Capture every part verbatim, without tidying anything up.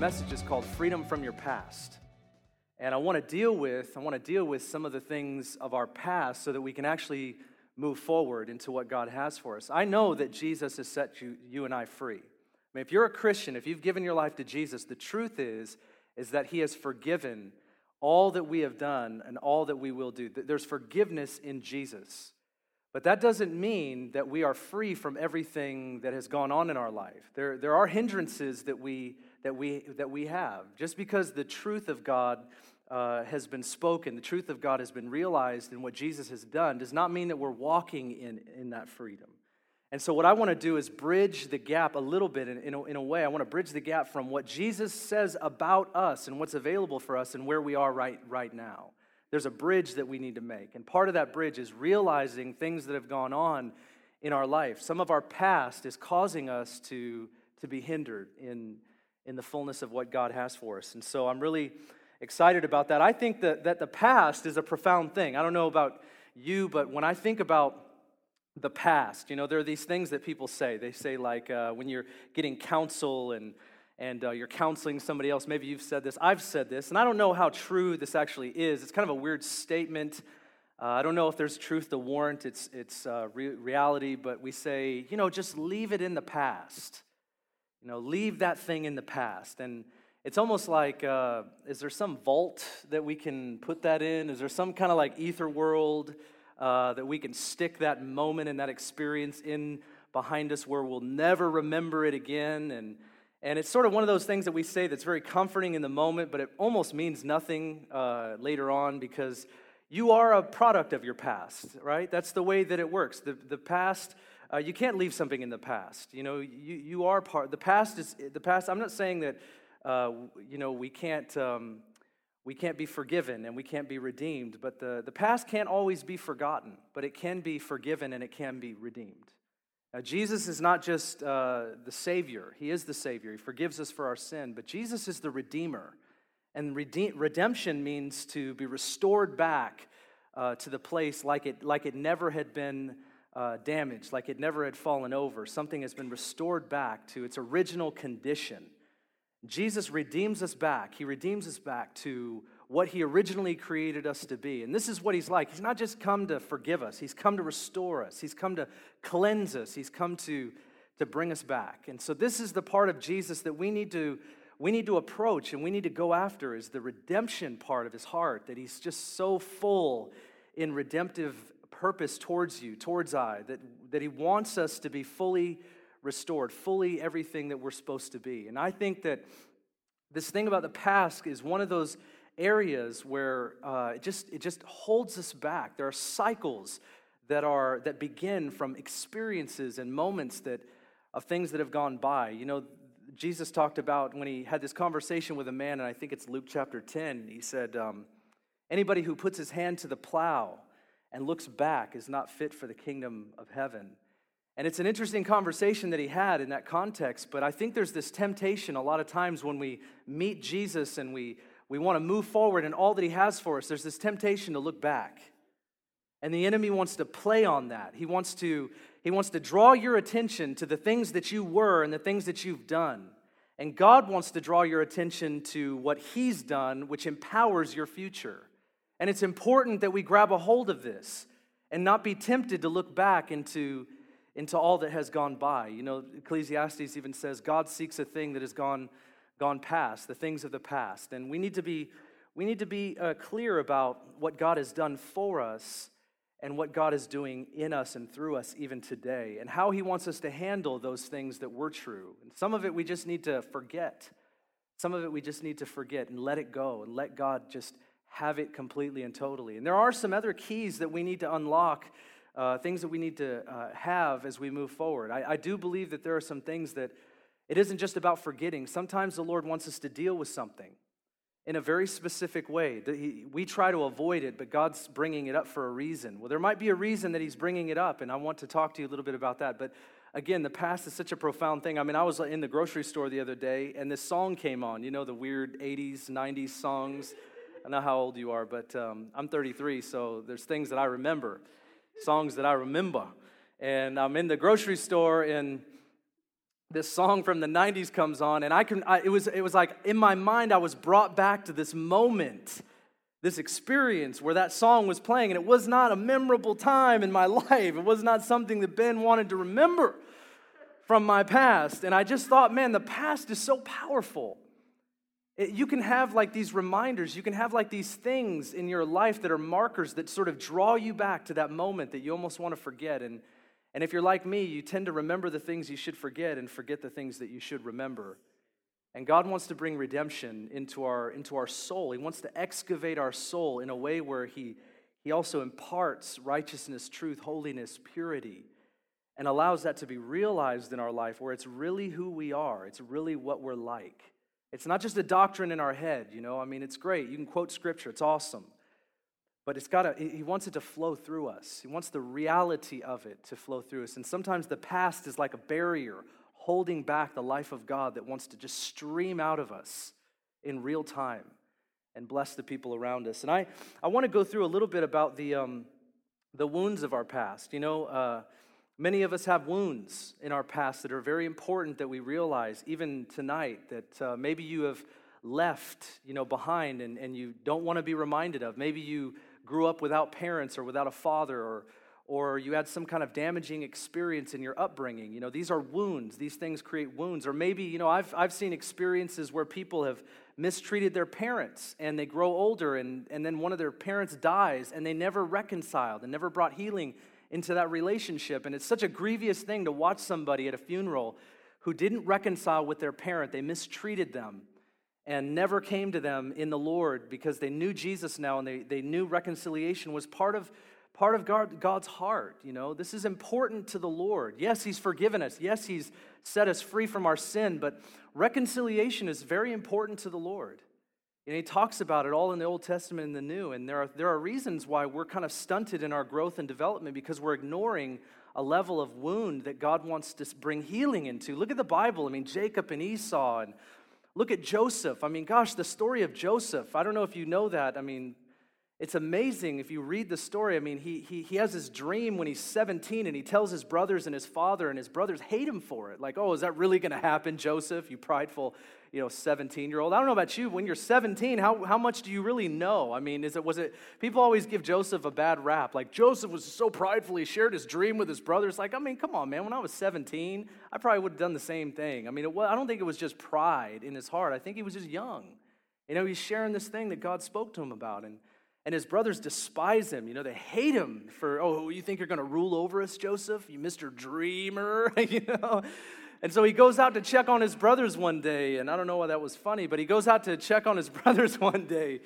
message is called Freedom from Your Past. And I want to deal with, I want to deal with some of the things of our past so that we can actually move forward into what God has for us. I know that Jesus has set you, you and I free. I mean, if you're a Christian, if you've given your life to Jesus, the truth is, is that He has forgiven all that we have done and all that we will do. There's forgiveness in Jesus. But that doesn't mean that we are free from everything that has gone on in our life. There, there are hindrances that we that we that we have. Just because the truth of God uh, has been spoken, the truth of God has been realized in what Jesus has done, does not mean that we're walking in, in that freedom. And so what I want to do is bridge the gap a little bit in, in, a, in a way. I want to bridge the gap from what Jesus says about us and what's available for us and where we are right, right now. There's a bridge that we need to make. And part of that bridge is realizing things that have gone on in our life. Some of our past is causing us to, to be hindered in, in the fullness of what God has for us. And so I'm really excited about that. I think that, that the past is a profound thing. I don't know about you, but when I think about the past, you know, there are these things that people say. They say like uh, when you're getting counsel and and uh, you're counseling somebody else, maybe you've said this, I've said this, and I don't know how true this actually is. It's kind of a weird statement. Uh, I don't know if there's truth to warrant its, its uh, re- reality, but we say, you know, just leave it in the past. You know, leave that thing in the past. And it's almost like, uh, is there some vault that we can put that in? Is there some kind of like ether world uh, that we can stick that moment and that experience in behind us where we'll never remember it again? And And it's sort of one of those things that we say that's very comforting in the moment, but it almost means nothing uh, later on because you are a product of your past, right? That's the way that it works. The the past, uh, you can't leave something in the past. You know, you you are part. The past is the past. I'm not saying that uh, you know we can't um, we can't be forgiven and we can't be redeemed, but the the past can't always be forgotten, but it can be forgiven and it can be redeemed. Now, Jesus is not just uh, the Savior. He is the Savior. He forgives us for our sin. But Jesus is the Redeemer. And rede- redemption means to be restored back uh, to the place like it, like it never had been uh, damaged, like it never had fallen over. Something has been restored back to its original condition. Jesus redeems us back. He redeems us back to what He originally created us to be. And this is what He's like. He's not just come to forgive us. He's come to restore us. He's come to cleanse us. He's come to, to bring us back. And so this is the part of Jesus that we need to we need to approach and we need to go after is the redemption part of His heart, that He's just so full in redemptive purpose towards you, towards I, that, that He wants us to be fully restored, fully everything that we're supposed to be. And I think that this thing about the past is one of those areas where uh, it just it just holds us back. There are cycles that are that begin from experiences and moments that of things that have gone by. You know, Jesus talked about when He had this conversation with a man, and I think it's Luke chapter ten. He said, um, "Anybody who puts his hand to the plow and looks back is not fit for the kingdom of heaven." And it's an interesting conversation that He had in that context. But I think there's this temptation a lot of times when we meet Jesus and we We want to move forward in all that He has for us. There's this temptation to look back. And the enemy wants to play on that. He wants to, he wants to draw your attention to the things that you were and the things that you've done. And God wants to draw your attention to what He's done, which empowers your future. And it's important that we grab a hold of this and not be tempted to look back into, into all that has gone by. You know, Ecclesiastes even says, God seeks a thing that has gone gone past, the things of the past. And we need to be we need to be uh, clear about what God has done for us and what God is doing in us and through us even today, and how He wants us to handle those things that were true. And some of it we just need to forget. Some of it we just need to forget and let it go and let God just have it completely and totally. And there are some other keys that we need to unlock, uh, things that we need to uh, have as we move forward. I, I do believe that there are some things that it isn't just about forgetting. Sometimes the Lord wants us to deal with something in a very specific way. We try to avoid it, but God's bringing it up for a reason. Well, there might be a reason that He's bringing it up, and I want to talk to you a little bit about that. But again, the past is such a profound thing. I mean, I was in the grocery store the other day, and this song came on. You know, the weird eighties, nineties songs. I don't know how old you are, but um, I'm thirty-three, so there's things that I remember, songs that I remember. And I'm in the grocery store, and this song from the nineties comes on, and I can, I, it was, it was like in my mind, I was brought back to this moment, this experience where that song was playing, and it was not a memorable time in my life. It was not something that Ben wanted to remember from my past, and I just thought, man, the past is so powerful. It, you can have like these reminders, you can have like these things in your life that are markers that sort of draw you back to that moment that you almost want to forget, and And if you're like me, you tend to remember the things you should forget and forget the things that you should remember. And God wants to bring redemption into our, into our soul. He wants to excavate our soul in a way where he, he also imparts righteousness, truth, holiness, purity, and allows that to be realized in our life where it's really who we are. It's really what we're like. It's not just a doctrine in our head, you know. I mean, it's great. You can quote scripture. It's awesome. But it's got to, he wants it to flow through us. He wants the reality of it to flow through us. And sometimes the past is like a barrier holding back the life of God that wants to just stream out of us in real time and bless the people around us. And I, I want to go through a little bit about the, um, the wounds of our past. You know, uh, many of us have wounds in our past that are very important that we realize, even tonight, that uh, maybe you have left, you know, behind and, and you don't want to be reminded of. Maybe you grew up without parents or without a father, or or you had some kind of damaging experience in your upbringing. You know, these are wounds. These things create wounds. Or maybe, you know, I've I've seen experiences where people have mistreated their parents and they grow older and, and then one of their parents dies and they never reconciled and never brought healing into that relationship. And it's such a grievous thing to watch somebody at a funeral who didn't reconcile with their parent. They mistreated them and never came to them in the Lord because they knew Jesus now and they, they knew reconciliation was part of part of God, God's heart. You know, this is important to the Lord. Yes, He's forgiven us. Yes, He's set us free from our sin, but reconciliation is very important to the Lord. And He talks about it all in the Old Testament and the New, and there are, there are reasons why we're kind of stunted in our growth and development because we're ignoring a level of wound that God wants to bring healing into. Look at the Bible. I mean, Jacob and Esau, and look at Joseph. I mean, gosh, the story of Joseph. I don't know if you know that. I mean, it's amazing if you read the story. I mean, he he he has this dream when he's seventeen, and he tells his brothers and his father, and his brothers hate him for it. Like, oh, is that really going to happen, Joseph, you prideful, you know, seventeen-year-old? I don't know about you. When you're seventeen, how, how much do you really know? I mean, is it was it? People always give Joseph a bad rap. Like, Joseph was so prideful. He shared his dream with his brothers. Like, I mean, come on, man. When I was seventeen, I probably would have done the same thing. I mean, it was, I don't think it was just pride in his heart. I think he was just young. You know, he's sharing this thing that God spoke to him about, and And his brothers despise him. You know, they hate him for, oh, you think you're going to rule over us, Joseph? You Mister Dreamer, you know? And so he goes out to check on his brothers one day, and I don't know why that was funny, but he goes out to check on his brothers one day,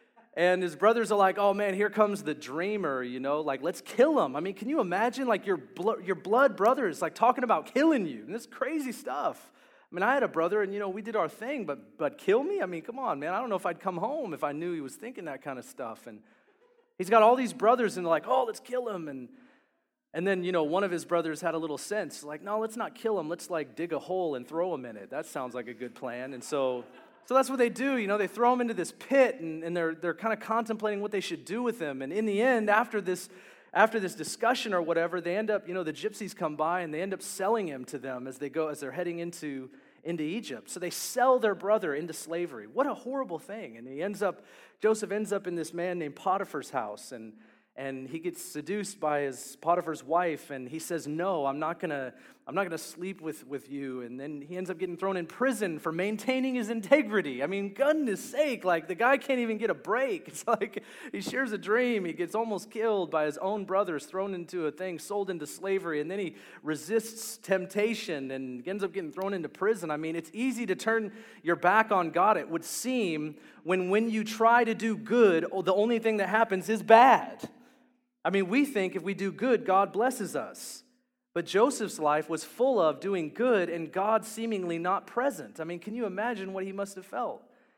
and his brothers are like, oh, man, here comes the dreamer, you know? Like, let's kill him. I mean, can you imagine, like, your, blo- your blood brothers, like, talking about killing you? And this crazy stuff. I mean, I had a brother, and, you know, we did our thing, but but kill me? I mean, come on, man. I don't know if I'd come home if I knew he was thinking that kind of stuff. And he's got all these brothers, and they're like, oh, let's kill him. And and then, you know, one of his brothers had a little sense, like, no, let's not kill him. Let's, like, dig a hole and throw him in it. That sounds like a good plan. And so so that's what they do. You know, they throw him into this pit, and, and they're they're kind of contemplating what they should do with him. And in the end, after this After this discussion or whatever, they end up, you know, the gypsies come by and they end up selling him to them as they go, as they're heading into, into Egypt. So they sell their brother into slavery. What a horrible thing. And he ends up, Joseph ends up in this man named Potiphar's house, and and he gets seduced by his Potiphar's wife, and he says, no, I'm not gonna, I'm not gonna sleep with, with you. And then he ends up getting thrown in prison for maintaining his integrity. I mean, goodness sake, like the guy can't even get a break. It's like he shares a dream, he gets almost killed by his own brothers, thrown into a thing, sold into slavery, and then he resists temptation and ends up getting thrown into prison. I mean, it's easy to turn your back on God, it would seem, when when you try to do good, the only thing that happens is bad. I mean, we think if we do good, God blesses us. But Joseph's life was full of doing good and God seemingly not present. I mean, can you imagine what he must have felt?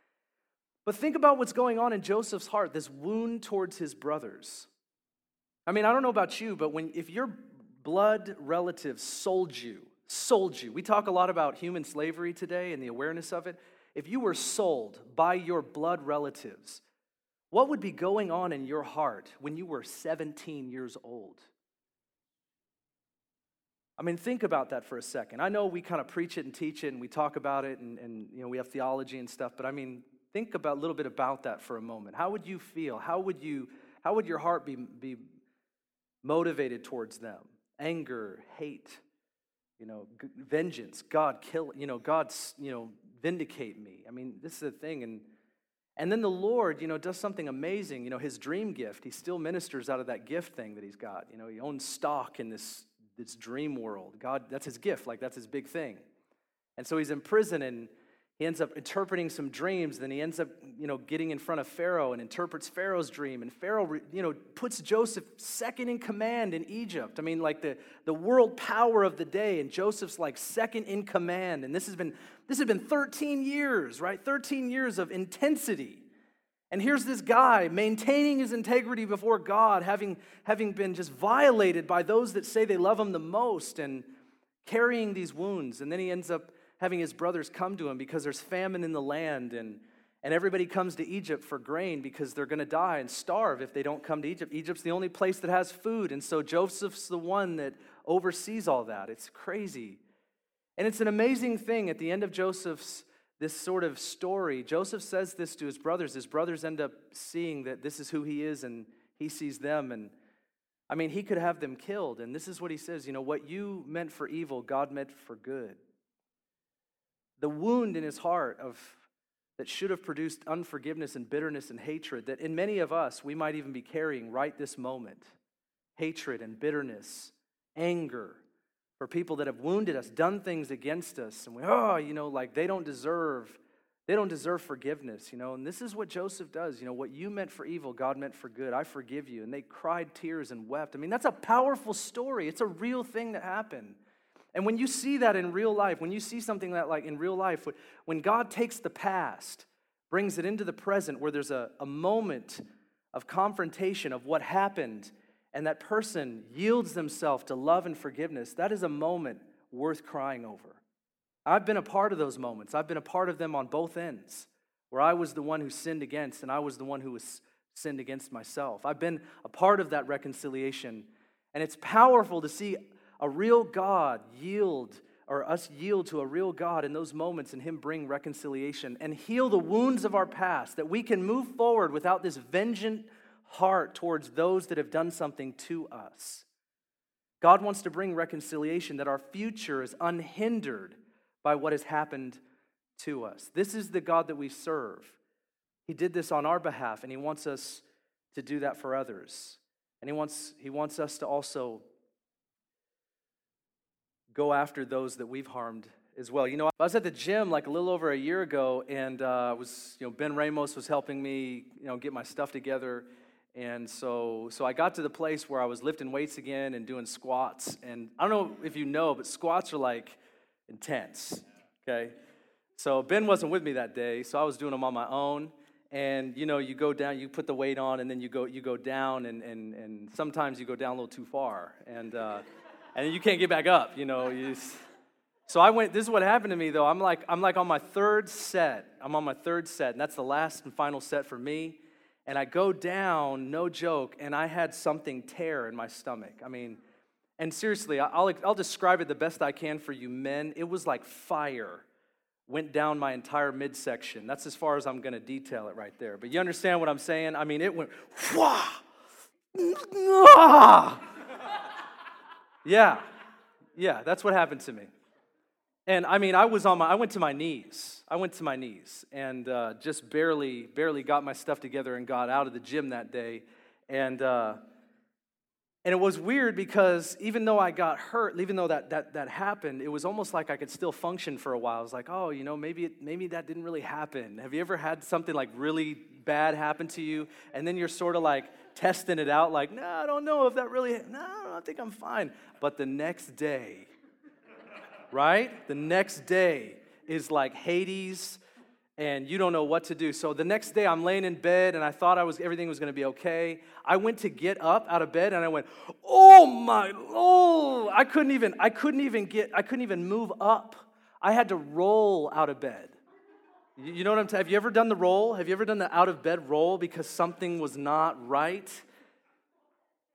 But think about what's going on in Joseph's heart, this wound towards his brothers. I mean, I don't know about you, but when if your blood relatives sold you, sold you, we talk a lot about human slavery today and the awareness of it. If you were sold by your blood relatives, what would be going on in your heart when you were seventeen years old? I mean, think about that for a second. I know we kind of preach it and teach it and we talk about it and, and you know, we have theology and stuff, but I mean, think about a little bit about that for a moment. How would you feel? How would you, how would your heart be, be motivated towards them? Anger, hate, you know, g- vengeance, God kill, you know, God's, you know, vindicate me. I mean, this is the thing. And and then the Lord, you know, does something amazing. You know, his dream gift, he still ministers out of that gift thing that he's got. You know, he owns stock in this, this dream world. God, that's his gift. Like, that's his big thing. And so he's in prison, and he ends up interpreting some dreams. Then he ends up, you know, getting in front of Pharaoh and interprets Pharaoh's dream. And Pharaoh, you know, puts Joseph second in command in Egypt. I mean, like the, the world power of the day. And Joseph's like second in command. And this has been this has been thirteen years, right? thirteen years of intensity. And here's this guy maintaining his integrity before God, having, having been just violated by those that say they love him the most and carrying these wounds. And then he ends up having his brothers come to him because there's famine in the land, and, and everybody comes to Egypt for grain because they're going to die and starve if they don't come to Egypt. Egypt's the only place that has food, and so Joseph's the one that oversees all that. It's crazy. And it's an amazing thing at the end of Joseph's, this sort of story. Joseph says this to his brothers. His brothers end up seeing that this is who he is, and he sees them, and I mean, he could have them killed, and this is what he says, you know, what you meant for evil, God meant for good. The wound in his heart of that should have produced unforgiveness and bitterness and hatred that in many of us we might even be carrying right this moment. Hatred and bitterness, anger for people that have wounded us, done things against us, and we, oh, you know, like they don't deserve, they don't deserve forgiveness, you know. And this is what Joseph does, you know, what you meant for evil, God meant for good. I forgive you. And they cried tears and wept. I mean, that's a powerful story. It's a real thing that happened. And when you see that in real life, when you see something that like in real life, when God takes the past, brings it into the present where there's a, a moment of confrontation of what happened, and that person yields themselves to love and forgiveness, that is a moment worth crying over. I've been a part of those moments. I've been a part of them on both ends, where I was the one who sinned against and I was the one who was sinned against myself. I've been a part of that reconciliation, and it's powerful to see a real God yield, or us yield to a real God in those moments, and him bring reconciliation and heal the wounds of our past, that we can move forward without this vengeant heart towards those that have done something to us. God wants to bring reconciliation, that our future is unhindered by what has happened to us. This is the God that we serve. He did this on our behalf, and he wants us to do that for others. And he wants, he wants us to also go after those that we've harmed as well. You know, I was at the gym like a little over a year ago, and uh, was, you know, Ben Ramos was helping me, you know, get my stuff together. And so so I got to the place where I was lifting weights again and doing squats. And I don't know if you know, but squats are like intense, okay? So Ben wasn't with me that day, so I was doing them on my own. And, you know, you go down, you put the weight on, and then you go you go down, and and, and sometimes you go down a little too far. And uh, and you can't get back up, you know. You just, so I went, this is what happened to me, though. I'm like I'm like on my third set. I'm on my third set, and that's the last and final set for me. And I go down, no joke, and I had something tear in my stomach. I mean, and seriously, I'll, I'll describe it the best I can for you men. It was like fire went down my entire midsection. That's as far as I'm going to detail it right there. But you understand what I'm saying? I mean, it went, whah! Yeah, yeah, that's what happened to me. And I mean, I was on my, I went to my knees. I went to my knees and uh, just barely, barely got my stuff together and got out of the gym that day. And uh, and it was weird because even though I got hurt, even though that that that happened, it was almost like I could still function for a while. I was like, oh, you know, maybe it, maybe that didn't really happen. Have you ever had something like really bad happen to you, and then you're sort of like testing it out, like, no, I don't know if that really, no, I think I'm fine. But the next day, right? The next day is like Hades, and you don't know what to do. So the next day I'm laying in bed, and I thought I was everything was going to be okay. I went to get up out of bed, and I went, oh my, oh! I couldn't even, I couldn't even get, I couldn't even move up. I had to roll out of bed. You, you know what I'm saying? Have you ever done the roll? Have you ever done the out of bed roll because something was not right?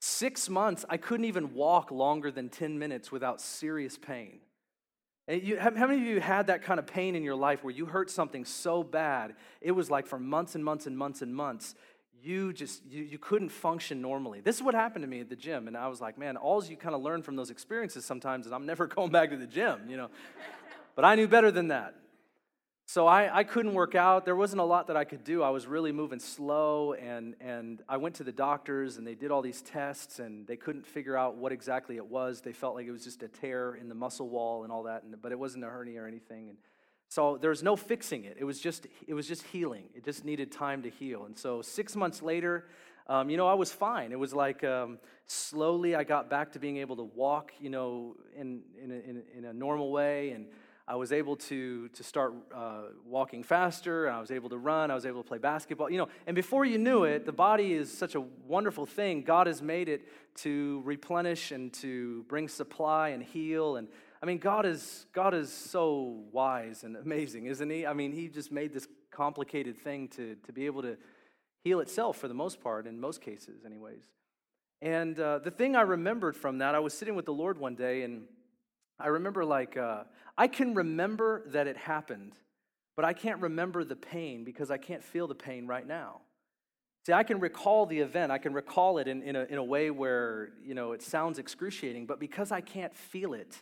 Six months, I couldn't even walk longer than ten minutes without serious pain. And you, how many of you had that kind of pain in your life where you hurt something so bad, it was like for months and months and months and months, you just, you, you couldn't function normally. This is what happened to me at the gym, and I was like, man, all you kind of learn from those experiences sometimes is I'm never going back to the gym, you know. But I knew better than that. So I, I couldn't work out. There wasn't a lot that I could do. I was really moving slow, and, and I went to the doctors, and they did all these tests, and they couldn't figure out what exactly it was. They felt like it was just a tear in the muscle wall and all that, and, but it wasn't a hernia or anything. And so there was no fixing it. It was just it was just healing. It just needed time to heal. And so six months later, um, you know, I was fine. It was like um, slowly I got back to being able to walk, you know, in in a, in, in a normal way, and I was able to to start uh, walking faster, and I was able to run, I was able to play basketball, you know, and before you knew it, the body is such a wonderful thing. God has made it to replenish and to bring supply and heal, and I mean, God is God is so wise and amazing, isn't He? I mean, He just made this complicated thing to, to be able to heal itself for the most part, in most cases anyways. And uh, the thing I remembered from that, I was sitting with the Lord one day, and I remember like, uh, I can remember that it happened, but I can't remember the pain because I can't feel the pain right now. See, I can recall the event. I can recall it in, in, a, in a way where, you know, it sounds excruciating, but because I can't feel it,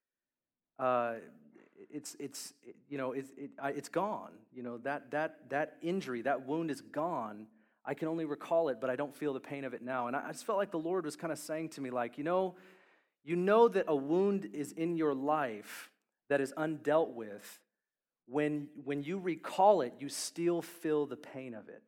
uh, it's, it's you know, it, it, I, it's gone. You know, that, that, that injury, that wound is gone. I can only recall it, but I don't feel the pain of it now. And I, I just felt like the Lord was kind of saying to me, like, you know, You know that a wound is in your life that is undealt with. When, when you recall it, you still feel the pain of it.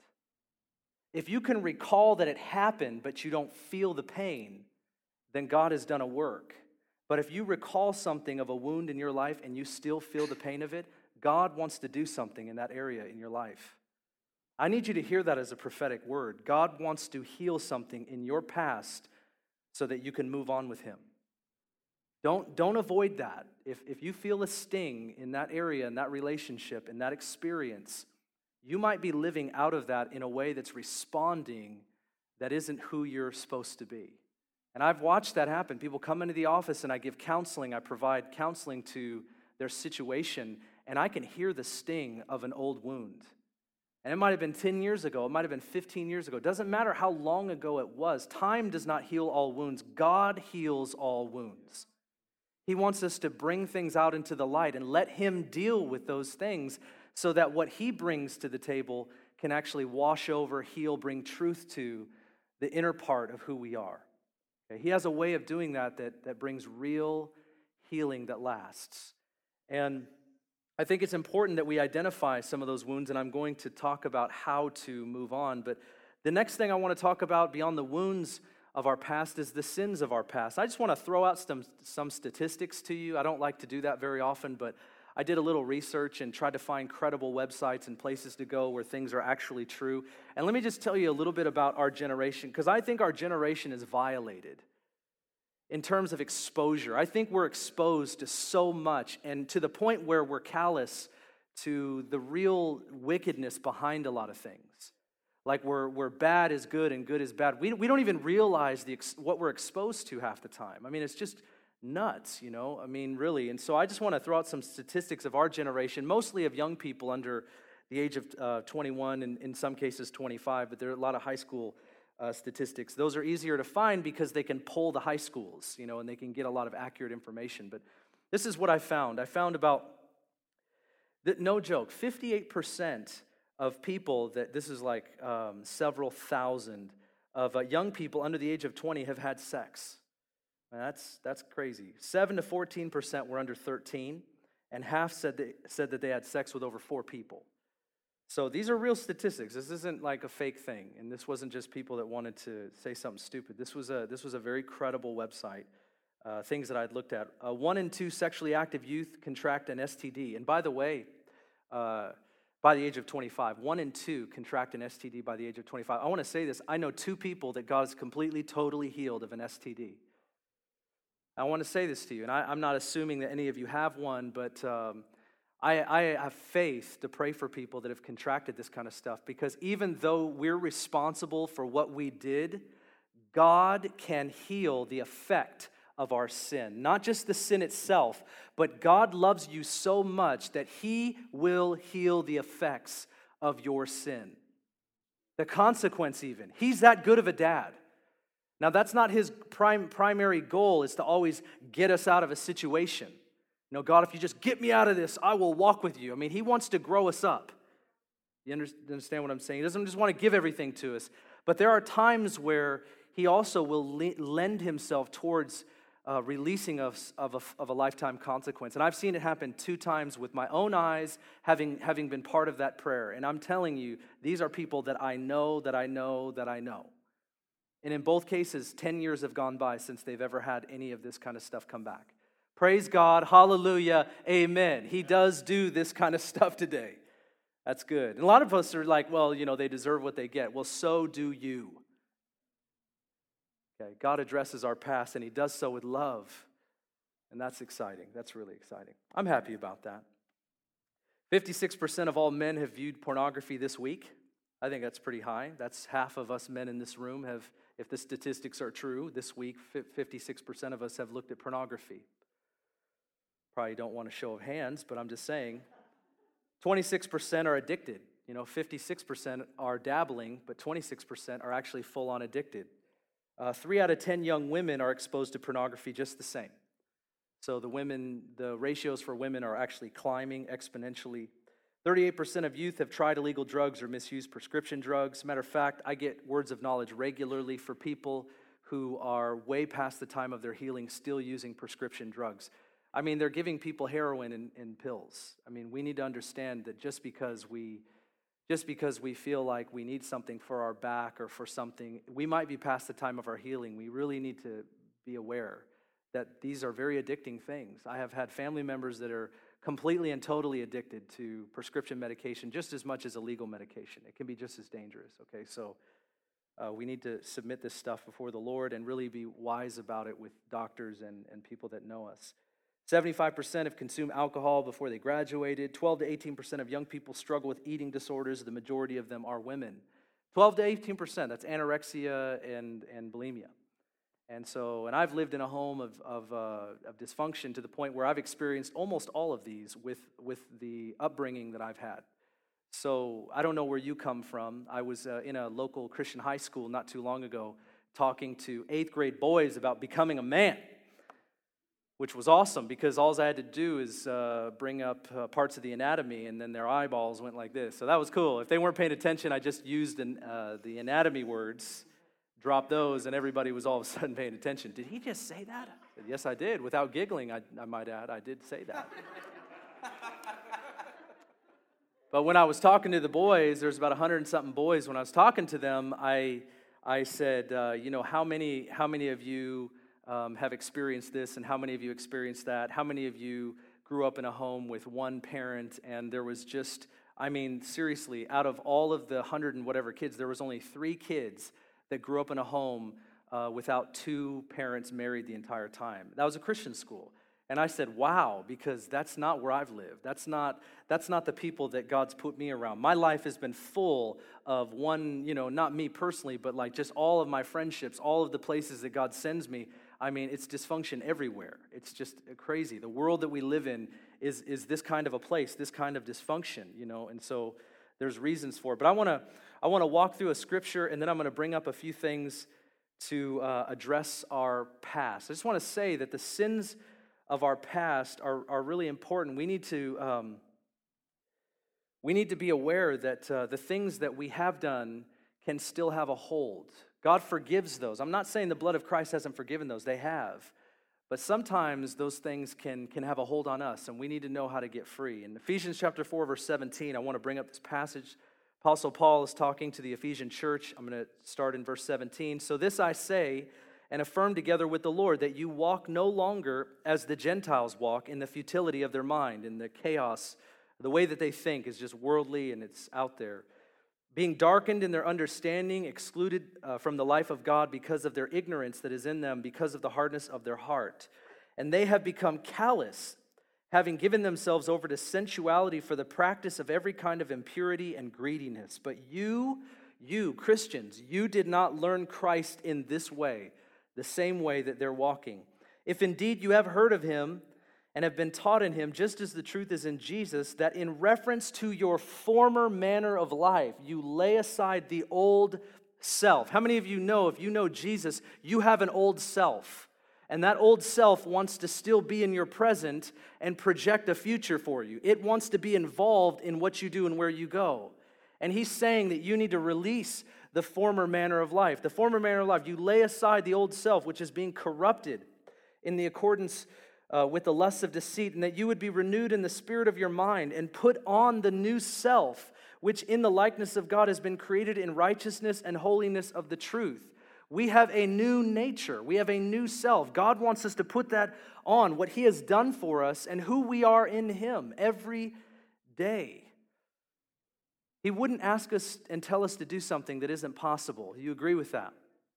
If you can recall that it happened, but you don't feel the pain, then God has done a work. But if you recall something of a wound in your life and you still feel the pain of it, God wants to do something in that area in your life. I need you to hear that as a prophetic word. God wants to heal something in your past so that you can move on with Him. Don't, don't avoid that. If, if you feel a sting in that area, in that relationship, in that experience, you might be living out of that in a way that's responding that isn't who you're supposed to be. And I've watched that happen. People come into the office and I give counseling. I provide counseling to their situation, and I can hear the sting of an old wound. And it might have been ten years ago. It might have been fifteen years ago. It doesn't matter how long ago it was. Time does not heal all wounds. God heals all wounds. He wants us to bring things out into the light and let Him deal with those things so that what He brings to the table can actually wash over, heal, bring truth to the inner part of who we are. Okay? He has a way of doing that, that that brings real healing that lasts. And I think it's important that we identify some of those wounds, and I'm going to talk about how to move on. But the next thing I want to talk about beyond the wounds of our past is the sins of our past. I just want to throw out some, some statistics to you. I don't like to do that very often, but I did a little research and tried to find credible websites and places to go where things are actually true. And let me just tell you a little bit about our generation, because I think our generation is violated in terms of exposure. I think we're exposed to so much, and to the point where we're callous to the real wickedness behind a lot of things. Like we're, we're bad is good and good is bad. We, we don't even realize the what we're exposed to half the time. I mean, it's just nuts, you know? I mean, really. And so I just want to throw out some statistics of our generation, mostly of young people under the age of uh, twenty-one, and in some cases twenty-five, but there are a lot of high school uh, statistics. Those are easier to find because they can poll the high schools, you know, and they can get a lot of accurate information. But this is what I found. I found about, no joke, fifty-eight percent of people that, this is like um, several thousand of uh, young people under the age of twenty have had sex. And that's that's crazy. seven to fourteen percent were under thirteen, and half said they, said that they had sex with over four people. So these are real statistics. This isn't like a fake thing, and this wasn't just people that wanted to say something stupid. This was a this was a very credible website, uh, things that I'd looked at. Uh, one in two sexually active youth contract an S T D. And by the way, uh, by the age of twenty-five, one in two contract an S T D by the age of twenty-five. I want to say this. I know two people that God has completely, totally healed of an S T D. I want to say this to you, and I, I'm not assuming that any of you have one, but um, I, I have faith to pray for people that have contracted this kind of stuff, because even though we're responsible for what we did, God can heal the effect of our sin. Not just the sin itself, but God loves you so much that He will heal the effects of your sin. The consequence even. He's that good of a dad. Now that's not His prime, primary goal, is to always get us out of a situation. You know, God, if you just get me out of this, I will walk with you. I mean, He wants to grow us up. You understand what I'm saying? He doesn't just want to give everything to us. But there are times where He also will lend Himself towards uh, releasing us of a, of a lifetime consequence. And I've seen it happen two times with my own eyes, having, having been part of that prayer. And I'm telling you, these are people that I know, that I know, that I know. And in both cases, ten years have gone by since they've ever had any of this kind of stuff come back. Praise God, hallelujah, amen. He does do this kind of stuff today. That's good. And a lot of us are like, well, you know, they deserve what they get. Well, so do you. Okay, God addresses our past, and He does so with love. And that's exciting. That's really exciting. I'm happy about that. fifty-six percent of all men have viewed pornography this week. I think that's pretty high. That's half of us men in this room have, if the statistics are true, this week, fifty-six percent of us have looked at pornography. Probably don't want a show of hands, but I'm just saying. twenty-six percent are addicted. You know, fifty-six percent are dabbling, but twenty-six percent are actually full-on addicted. Uh, three out of ten young women are exposed to pornography just the same. So the women, the ratios for women are actually climbing exponentially. thirty-eight percent of youth have tried illegal drugs or misused prescription drugs. Matter of fact, I get words of knowledge regularly for people who are way past the time of their healing still using prescription drugs. I mean, they're giving people heroin and, and pills. I mean, we need to understand that just because we just because we feel like we need something for our back or for something, we might be past the time of our healing. We really need to be aware that these are very addicting things. I have had family members that are completely and totally addicted to prescription medication just as much as illegal medication. It can be just as dangerous, okay? So uh, we need to submit this stuff before the Lord and really be wise about it with doctors and, and people that know us. seventy-five percent have consumed alcohol before they graduated. twelve to eighteen percent of young people struggle with eating disorders. The majority of them are women. twelve to eighteen percent, that's anorexia and, and bulimia. And so, and I've lived in a home of of, uh, of dysfunction to the point where I've experienced almost all of these with, with the upbringing that I've had. So I don't know where you come from. I was uh, in a local Christian high school not too long ago talking to eighth grade boys about becoming a man, which was awesome because all I had to do is uh, bring up uh, parts of the anatomy and then their eyeballs went like this. So that was cool. If they weren't paying attention, I just used an, uh, the anatomy words, dropped those, and everybody was all of a sudden paying attention. Did he just say that? I said, yes, I did. Without giggling, I, I might add, I did say that. But when I was talking to the boys, there's about a hundred and something boys. When I was talking to them, I I said, uh, you know, how many how many of you um, have experienced this, and how many of you experienced that? How many of you grew up in a home with one parent, and there was just, I mean, seriously, out of all of the hundred and whatever kids, there was only three kids that grew up in a home uh, without two parents married the entire time. That was a Christian school. And I said, wow, because that's not where I've lived. That's not that's not the people that God's put me around. My life has been full of one, you know, not me personally, but like just all of my friendships, all of the places that God sends me. I mean, it's dysfunction everywhere. It's just crazy. The world that we live in is is this kind of a place, this kind of dysfunction, you know, and so there's reasons for it. But I want to I want to walk through a scripture, and then I'm going to bring up a few things to uh, address our past. I just want to say that the sins of our past are, are really important. We need to um, we need to be aware that uh, the things that we have done can still have a hold. God forgives those. I'm not saying the blood of Christ hasn't forgiven those. They have. But sometimes those things can, can have a hold on us, and we need to know how to get free. In Ephesians chapter four, verse seventeen, I want to bring up this passage. Apostle Paul is talking to the Ephesian church. I'm going to start in verse seventeen. So this I say, and affirm together with the Lord, that you walk no longer as the Gentiles walk, in the futility of their mind, in the chaos. The way that they think is just worldly, and it's out there. Being darkened in their understanding, excluded uh, from the life of God because of their ignorance that is in them, because of the hardness of their heart. And they have become callous, having given themselves over to sensuality for the practice of every kind of impurity and greediness. But you, You, Christians, you did not learn Christ in this way, the same way that they're walking. If indeed you have heard of him and have been taught in him, just as the truth is in Jesus, that in reference to your former manner of life, you lay aside the old self. How many of you know, if you know Jesus, you have an old self? And that old self wants to still be in your present and project a future for you. It wants to be involved in what you do and where you go. And he's saying that you need to release the former manner of life. The former manner of life, you lay aside the old self, which is being corrupted in the accordance uh, with the lusts of deceit, and that you would be renewed in the spirit of your mind and put on the new self, which in the likeness of God has been created in righteousness and holiness of the truth. We have a new nature. We have a new self. God wants us to put that on, what he has done for us and who we are in him every day. He wouldn't ask us and tell us to do something that isn't possible. You agree with that?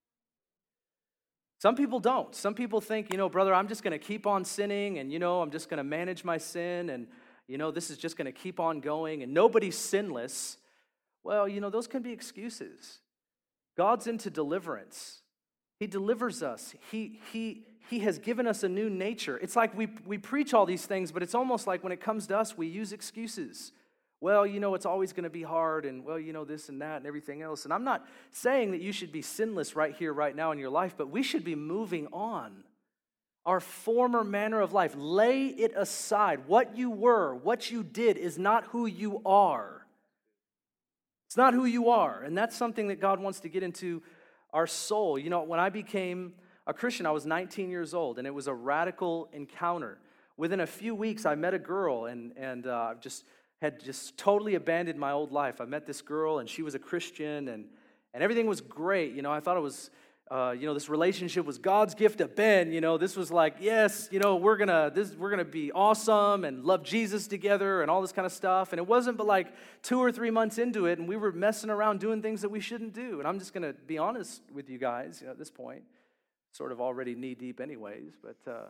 Some people don't. Some people think, you know, brother, I'm just going to keep on sinning and, you know, I'm just going to manage my sin and, you know, this is just going to keep on going and nobody's sinless. Well, you know, those can be excuses. God's into deliverance. He delivers us. He, he, he has given us a new nature. It's like we, we preach all these things, but it's almost like when it comes to us, we use excuses. Well, you know, it's always going to be hard, and, well, you know, this and that and everything else. And I'm not saying that you should be sinless right here, right now in your life, but we should be moving on. Our former manner of life, lay it aside. What you were, what you did is not who you are. It's not who you are, and that's something that God wants to get into our soul. You know, when I became a Christian, I was nineteen years old, and it was a radical encounter. Within a few weeks, I met a girl, and, and uh, just... had just totally abandoned my old life. I met this girl, and she was a Christian, and, and everything was great. You know, I thought it was, uh, you know, this relationship was God's gift to Ben. You know, this was like, yes, you know, we're gonna, this, we're gonna be awesome and love Jesus together and all this kind of stuff. And it wasn't but like two or three months into it, and we were messing around doing things that we shouldn't do. And I'm just gonna be honest with you guys, you know, at this point, sort of already knee deep, anyways, but. Uh,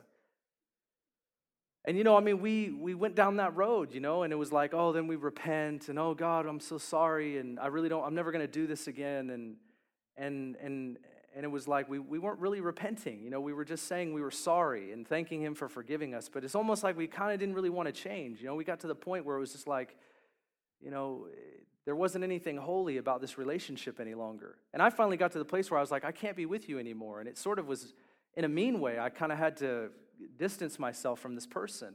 And, you know, I mean, we we went down that road, you know, and it was like, oh, then we repent, and, oh, God, I'm so sorry, and I really don't, I'm never going to do this again, and and and and it was like we, we weren't really repenting, you know, we were just saying we were sorry and thanking him for forgiving us, but it's almost like we kind of didn't really want to change, you know, we got to the point where it was just like, you know, there wasn't anything holy about this relationship any longer, and I finally got to the place where I was like, I can't be with you anymore, and it sort of was, in a mean way, I kind of had to distance myself from this person,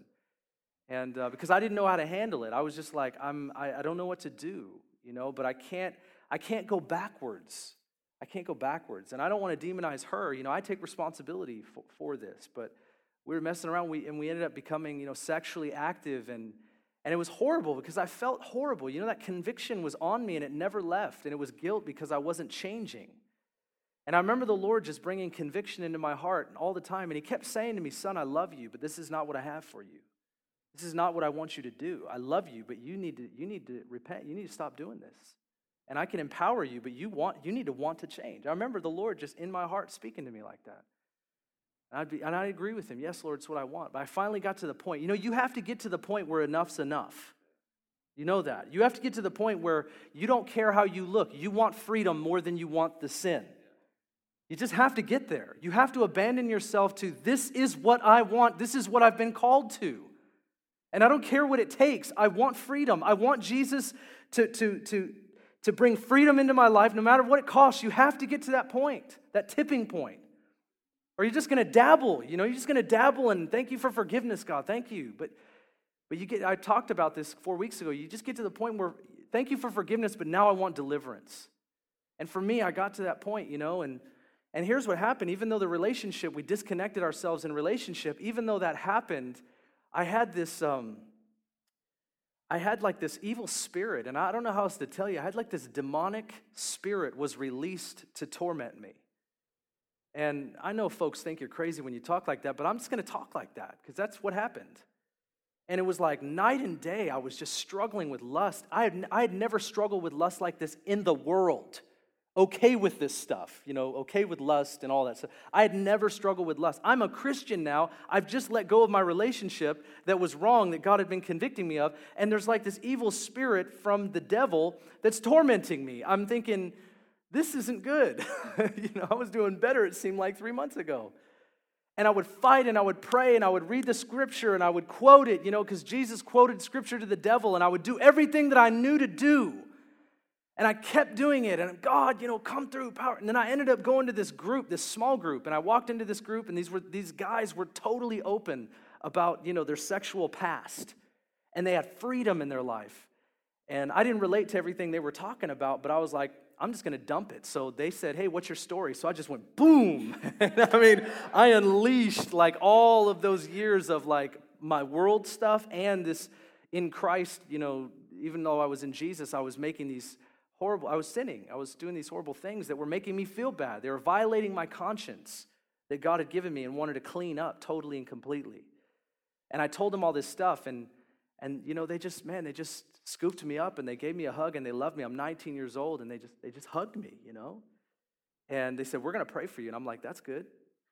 and uh, because I didn't know how to handle it, I was just like, I'm, I, I don't know what to do, you know. But I can't, I can't go backwards. I can't go backwards, and I don't want to demonize her. You know, I take responsibility for, for this. But we were messing around, we and we ended up becoming, you know, sexually active, and and it was horrible because I felt horrible. You know, that conviction was on me, and it never left, and it was guilt because I wasn't changing. And I remember the Lord just bringing conviction into my heart all the time. And he kept saying to me, son, I love you, but this is not what I have for you. This is not what I want you to do. I love you, but you need to, you need to repent. You need to stop doing this. And I can empower you, but you want, you need to want to change. I remember the Lord just in my heart speaking to me like that. And I'd be, and I agree with him. Yes, Lord, it's what I want. But I finally got to the point. You know, you have to get to the point where enough's enough. You know that. You have to get to the point where you don't care how you look. You want freedom more than you want the sin. You just have to get there. You have to abandon yourself to, this is what I want. This is what I've been called to. And I don't care what it takes. I want freedom. I want Jesus to, to, to, to bring freedom into my life no matter what it costs. You have to get to that point, that tipping point. Or you're just going to dabble. You know, you're just going to dabble and thank you for forgiveness, God. Thank you. But but you get. I talked about this four weeks ago. You just get to the point where, thank you for forgiveness, but now I want deliverance. And for me, I got to that point, you know, and And here's what happened. Even though the relationship, we disconnected ourselves in relationship, even though that happened, I had this, um, I had like this evil spirit, and I don't know how else to tell you. I had like this demonic spirit was released to torment me. And I know folks think you're crazy when you talk like that, but I'm just going to talk like that because that's what happened. And it was like night and day, I was just struggling with lust. I had, I had never struggled with lust like this in the world. okay with this stuff, you know, okay with lust and all that stuff. I had never struggled with lust. I'm a Christian now. I've just let go of my relationship that was wrong, that God had been convicting me of, and there's like this evil spirit from the devil that's tormenting me. I'm thinking, this isn't good. You know, I was doing better, it seemed like, three months ago. And I would fight and I would pray and I would read the scripture and I would quote it, you know, because Jesus quoted scripture to the devil, and I would do everything that I knew to do. And I kept doing it, and God, you know, come through, power. And then I ended up going to this group, this small group, and I walked into this group, and these were these guys were totally open about, you know, their sexual past, and they had freedom in their life. And I didn't relate to everything they were talking about, but I was like, I'm just going to dump it. So they said, hey, what's your story? So I just went, boom. I mean, I unleashed like all of those years of like my world stuff and this in Christ, you know, even though I was in Jesus, I was making these horrible, I was sinning. I was doing these horrible things that were making me feel bad. They were violating my conscience that God had given me and wanted to clean up totally and completely. And I told them all this stuff, and and you know, they just, man, they just scooped me up and they gave me a hug and they loved me. I'm nineteen years old, and they just they just hugged me, you know. And they said, we're going to pray for you. And I'm like, that's good.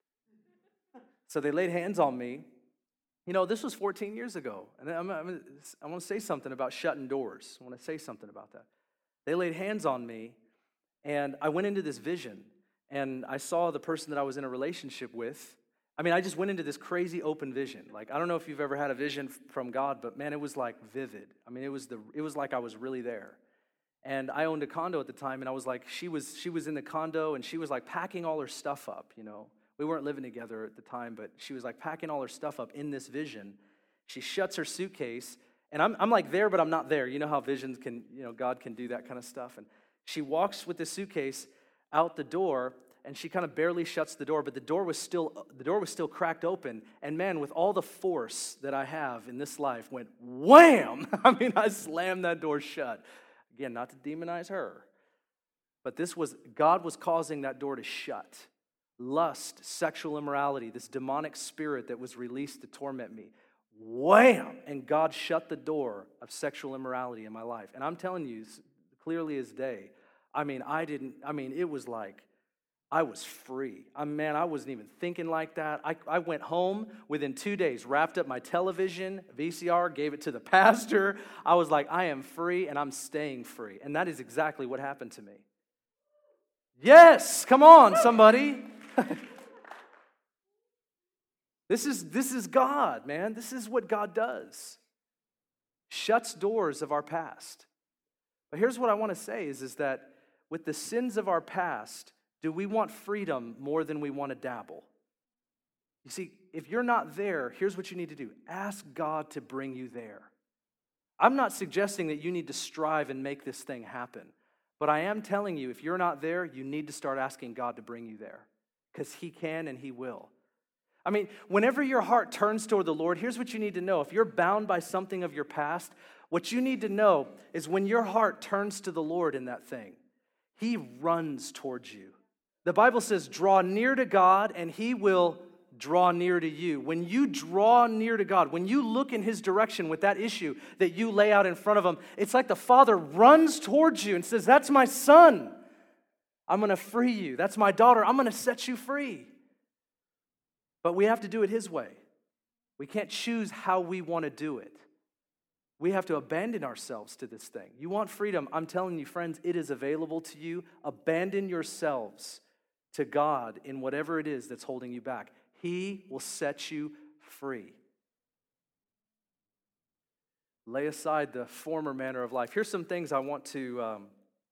So they laid hands on me. You know, this was fourteen years ago. And I'm, I'm, I want to say something about shutting doors. I want to say something about that. They laid hands on me, and I went into this vision, and I saw the person that I was in a relationship with. I mean, I just went into this crazy open vision. Like, I don't know if you've ever had a vision from God, but man, it was like vivid. I mean, it was the it was like I was really there. And I owned a condo at the time, and I was like, she was she was in the condo, and she was like packing all her stuff up, you know. We weren't living together at the time, but she was like packing all her stuff up in this vision. She shuts her suitcase. And I'm I'm like there, but I'm not there. You know how visions can, you know, God can do that kind of stuff. And she walks with the suitcase out the door, and she kind of barely shuts the door, but the door was still the door was still cracked open. And man, with all the force that I have in this life, went wham! I mean, I slammed that door shut. Again, not to demonize her, but this was God was causing that door to shut. Lust, sexual immorality, this demonic spirit that was released to torment me. Wham! And God shut the door of sexual immorality in my life. And I'm telling you, clearly as day, I mean, I didn't, I mean, it was like, I was free. I mean, man, I wasn't even thinking like that. I, I went home within two days, wrapped up my television, V C R, gave it to the pastor. I was like, I am free, and I'm staying free. And that is exactly what happened to me. Yes! Come on, somebody. This is, this is God, man. This is what God does. Shuts doors of our past. But here's what I want to say is, is that with the sins of our past, do we want freedom more than we want to dabble? You see, if you're not there, here's what you need to do. Ask God to bring you there. I'm not suggesting that you need to strive and make this thing happen. But I am telling you, if you're not there, you need to start asking God to bring you there. Because He can and He will. I mean, whenever your heart turns toward the Lord, here's what you need to know. If you're bound by something of your past, what you need to know is when your heart turns to the Lord in that thing, He runs towards you. The Bible says, draw near to God and He will draw near to you. When you draw near to God, when you look in His direction with that issue that you lay out in front of Him, it's like the Father runs towards you and says, that's my son. I'm going to free you. That's my daughter. I'm going to set you free. But we have to do it His way. We can't choose how we want to do it. We have to abandon ourselves to this thing. You want freedom? I'm telling you, friends, it is available to you. Abandon yourselves to God in whatever it is that's holding you back. He will set you free. Lay aside the former manner of life. Here's some things I want to, um,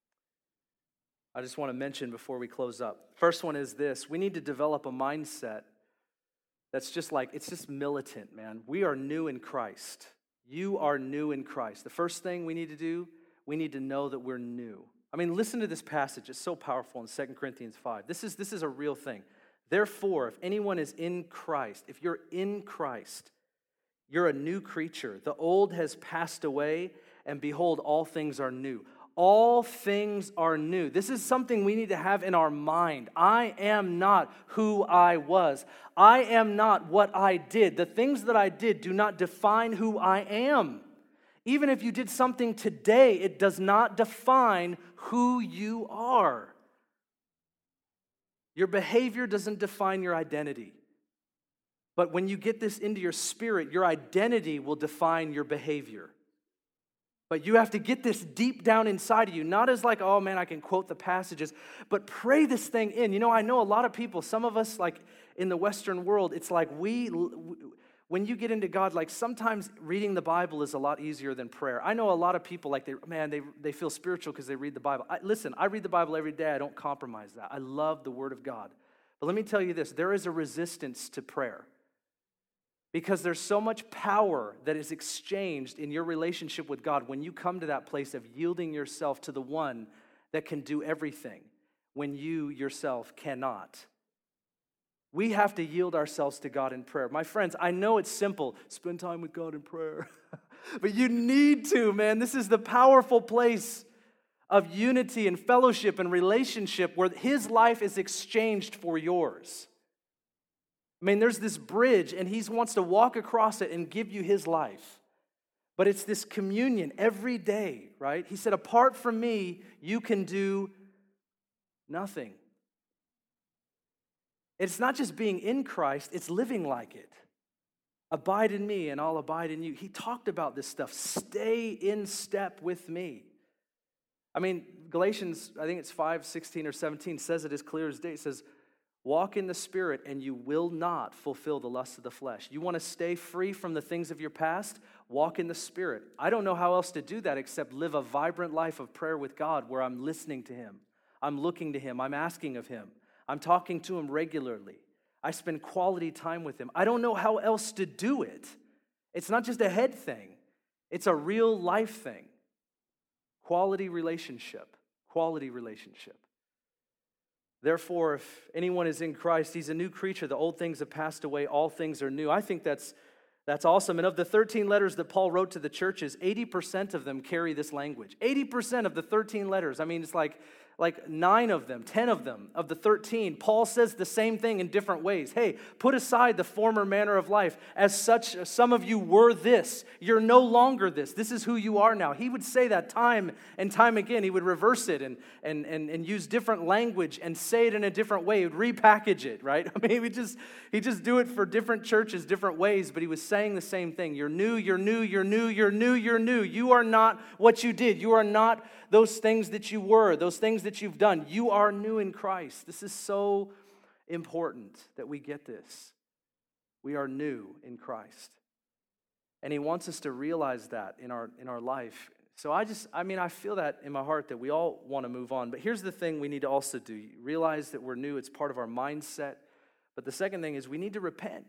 I just want to mention before we close up. First one is this. We need to develop a mindset that's just like, it's just militant, man. We are new in Christ. You are new in Christ. The first thing we need to do, we need to know that we're new. I mean, listen to this passage. It's so powerful in Second Corinthians five. This is, this is a real thing. Therefore, if anyone is in Christ, if you're in Christ, you're a new creature. The old has passed away, and behold, all things are new. All things are new. This is something we need to have in our mind. I am not who I was. I am not what I did. The things that I did do not define who I am. Even if you did something today, it does not define who you are. Your behavior doesn't define your identity. But when you get this into your spirit, your identity will define your behavior. But you have to get this deep down inside of you, not as like, oh man, I can quote the passages, but pray this thing in. You know, I know a lot of people, some of us like in the Western world, it's like we, when you get into God, like sometimes reading the Bible is a lot easier than prayer. I know a lot of people like, they man, they, they feel spiritual because they read the Bible. I, listen, I read the Bible every day. I don't compromise that. I love the Word of God. But let me tell you this, there is a resistance to prayer. Because there's so much power that is exchanged in your relationship with God when you come to that place of yielding yourself to the one that can do everything when you yourself cannot. We have to yield ourselves to God in prayer. My friends, I know it's simple, spend time with God in prayer. But you need to, man. This is the powerful place of unity and fellowship and relationship where His life is exchanged for yours. I mean, there's this bridge, and He wants to walk across it and give you His life. But it's this communion every day, right? He said, apart from me, you can do nothing. It's not just being in Christ, it's living like it. Abide in me, and I'll abide in you. He talked about this stuff. Stay in step with me. I mean, Galatians, I think it's five, sixteen or seventeen, says it as clear as day. It says, walk in the Spirit, and you will not fulfill the lusts of the flesh. You want to stay free from the things of your past? Walk in the Spirit. I don't know how else to do that except live a vibrant life of prayer with God where I'm listening to Him. I'm looking to Him. I'm asking of Him. I'm talking to Him regularly. I spend quality time with Him. I don't know how else to do it. It's not just a head thing. It's a real life thing. Quality relationship. Quality relationship. Therefore, if anyone is in Christ, he's a new creature. The old things have passed away. All things are new. I think that's that's awesome. And of the thirteen letters that Paul wrote to the churches, eighty percent of them carry this language. eighty percent of the thirteen letters. I mean, it's like, like nine of them, ten of them, of the thirteen. Paul says the same thing in different ways. Hey, put aside the former manner of life. As such, some of you were this. You're no longer this. This is who you are now. He would say that time and time again. He would reverse it and, and, and, and use different language and say it in a different way. He would repackage it, right? I mean, he would just, he'd just do it for different churches, different ways, but he was saying the same thing. You're new, you're new, you're new, you're new, you're new. You are not what you did. You are not those things that you were, those things that you've done. You are new in Christ. This is so important that we get this. We are new in Christ. And He wants us to realize that in our in our life. So I just, I mean, I feel that in my heart that we all want to move on. But here's the thing we need to also do. Realize that we're new. It's part of our mindset. But the second thing is we need to repent.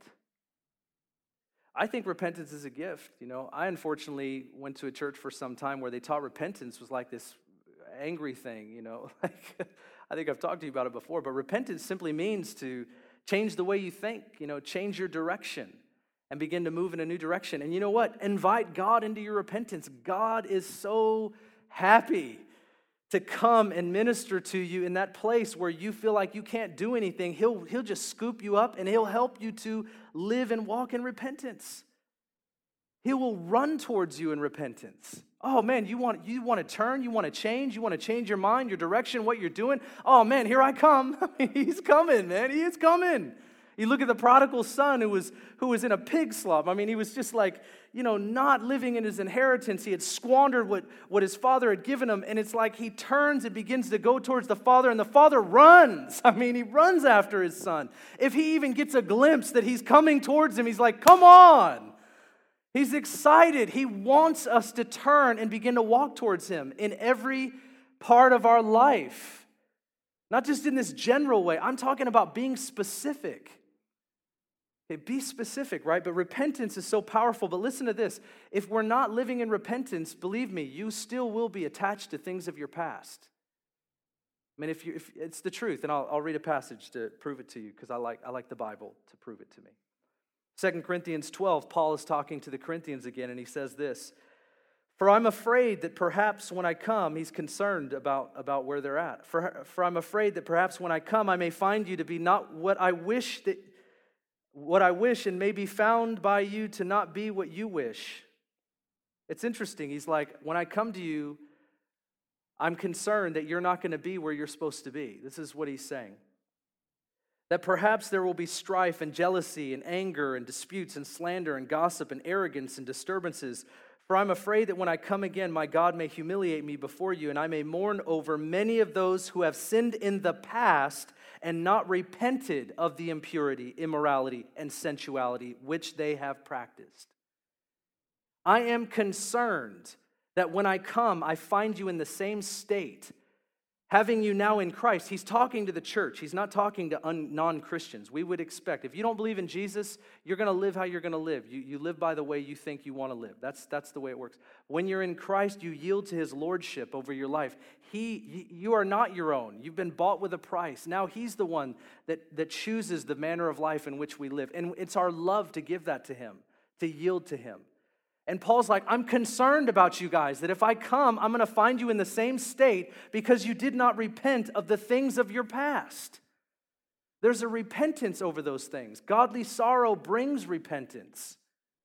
I think repentance is a gift. You know, I unfortunately went to a church for some time where they taught repentance was like this angry thing, you know. Like, I think I've talked to you about it before, but repentance simply means to change the way you think, you know, change your direction and begin to move in a new direction. And you know what? Invite God into your repentance. God is so happy to come and minister to you in that place where you feel like you can't do anything. He'll, he'll just scoop you up and He'll help you to live and walk in repentance. He will run towards you in repentance. Oh man, you want, you want to turn, you want to change, you want to change your mind, your direction, what you're doing. Oh man, here I come. He's coming, man. He is coming. You look at the prodigal son who was who was in a pig slop. I mean, he was just like, you know, not living in his inheritance. He had squandered what, what his father had given him. And it's like he turns and begins to go towards the father, and the father runs. I mean, he runs after his son. If he even gets a glimpse that he's coming towards him, he's like, come on. He's excited. He wants us to turn and begin to walk towards Him in every part of our life. Not just in this general way. I'm talking about being specific. Okay, be specific, right? But repentance is so powerful. But listen to this. If we're not living in repentance, believe me, you still will be attached to things of your past. I mean, if you, if it's the truth, and I'll, I'll read a passage to prove it to you because I like, I like the Bible to prove it to me. Second Corinthians twelve, Paul is talking to the Corinthians again, and he says this, for I'm afraid that perhaps when I come, he's concerned about, about where they're at. For, for I'm afraid that perhaps when I come, I may find you to be not what I wish that what I wish, and may be found by you to not be what you wish. It's interesting. He's like, when I come to you, I'm concerned that you're not going to be where you're supposed to be. This is what he's saying. that perhaps there will be strife and jealousy and anger and disputes and slander and gossip and arrogance and disturbances. For I'm afraid that when I come again, my God may humiliate me before you, and I may mourn over many of those who have sinned in the past and not repented of the impurity, immorality, and sensuality which they have practiced. I am concerned that when I come, I find you in the same state, having you now in Christ. He's talking to the church. He's not talking to un- non-Christians. We would expect, if you don't believe in Jesus, you're going to live how you're going to live. You, you live by the way you think you want to live. That's, that's the way it works. When you're in Christ, you yield to his lordship over your life. He, you are not your own. You've been bought with a price. Now he's the one that, that chooses the manner of life in which we live. And it's our love to give that to him, to yield to him. And Paul's like, I'm concerned about you guys, that if I come, I'm going to find you in the same state because you did not repent of the things of your past. There's a repentance over those things. Godly sorrow brings repentance.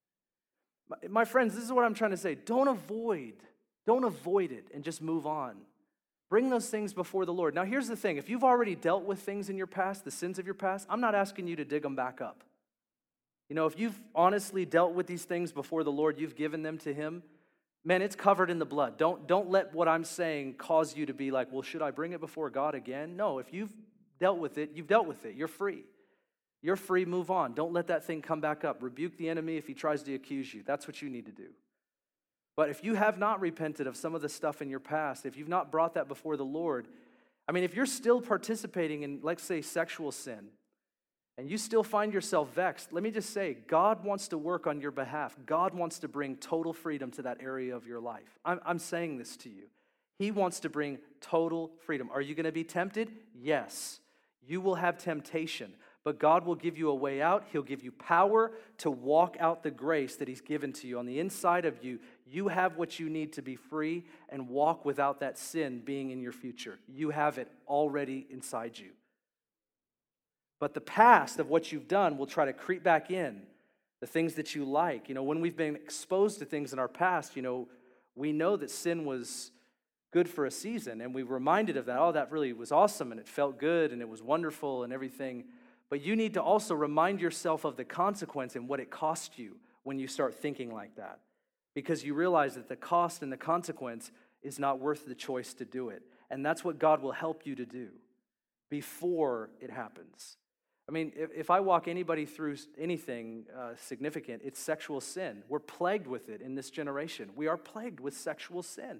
My friends, this is what I'm trying to say. Don't avoid, don't avoid it and just move on. Bring those things before the Lord. Now, here's the thing. If you've already dealt with things in your past, the sins of your past, I'm not asking you to dig them back up. You know, if you've honestly dealt with these things before the Lord, you've given them to him, man, it's covered in the blood. Don't, don't let what I'm saying cause you to be like, well, should I bring it before God again? No, if you've dealt with it, you've dealt with it. You're free. You're free, move on. Don't let that thing come back up. Rebuke the enemy if he tries to accuse you. That's what you need to do. But if you have not repented of some of the stuff in your past, if you've not brought that before the Lord, I mean, if you're still participating in, let's say, sexual sin, and you still find yourself vexed, let me just say, God wants to work on your behalf. God wants to bring total freedom to that area of your life. I'm, I'm saying this to you. He wants to bring total freedom. Are you going to be tempted? Yes. You will have temptation, but God will give you a way out. He'll give you power to walk out the grace that he's given to you. On the inside of you, you have what you need to be free and walk without that sin being in your future. You have it already inside you. But the past of what you've done will try to creep back in, the things that you like. You know, when we've been exposed to things in our past, you know, we know that sin was good for a season, and we're reminded of that. Oh, that really was awesome, and it felt good, and it was wonderful, and everything. But you need to also remind yourself of the consequence and what it cost you when you start thinking like that, because you realize that the cost and the consequence is not worth the choice to do it. And that's what God will help you to do before it happens. I mean, if, if I walk anybody through anything uh, significant, it's sexual sin. We're plagued with it in this generation. We are plagued with sexual sin.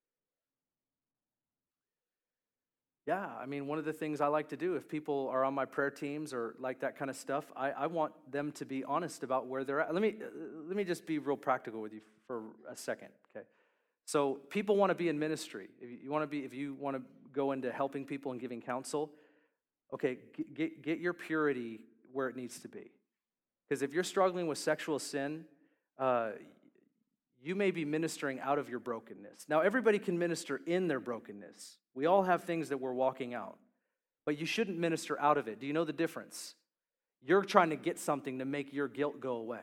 Yeah, I mean, one of the things I like to do, if people are on my prayer teams or like that kind of stuff, I, I want them to be honest about where they're at. Let me, let me just be real practical with you for a second, okay? So people want to be in ministry. If you want to be, if you want to go into helping people and giving counsel, okay, get, get your purity where it needs to be. Because if you're struggling with sexual sin, uh, you may be ministering out of your brokenness. Now, everybody can minister in their brokenness. We all have things that we're walking out. But you shouldn't minister out of it. Do you know the difference? You're trying to get something to make your guilt go away.